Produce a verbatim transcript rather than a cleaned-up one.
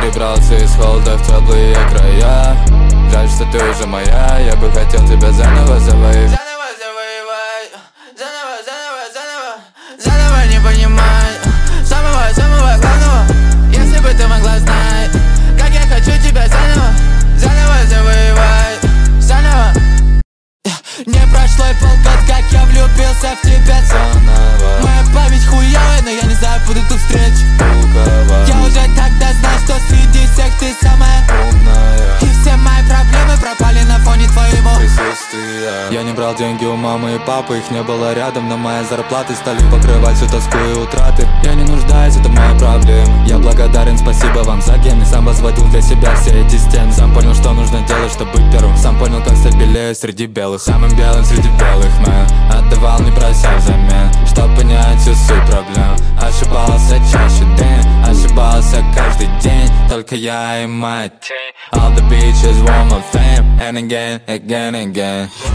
Перебрался из холода в теплые края. Жаль, что ты уже моя, я бы хотел тебя заново завоевать. Заново завоевать, заново, заново, заново, заново не понимай самого, самого главного. Если бы ты могла знать, как я хочу тебя заново, заново завоевать, заново. Не прошло и полгода, как я влюбился в тебя заново. Моя память хуёвая, но я не забуду ту встречу. Я уже тогда знал, что среди всех ты самая умная. И все мои проблемы пропали на фоне твоего присутствия. Я не брал деньги у мамы и папы, их не было рядом, но мои зарплаты стали покрывать всю тоску и утраты. Я не нуждаюсь, это моя проблема. Я благодарен, спасибо вам за ген. И сам возводил для себя все эти стены. Сам понял, что нужно делать, чтобы быть первым. Сам понял, как стать белее среди белых. Самым белым среди белых, мэн. Отдавал, не прося взамен, чтоб понять всю суть проблем. Ошибался чаще день, ошибался каждый день. Только я и моя тень. All the bitches want my fame, and again, again, again.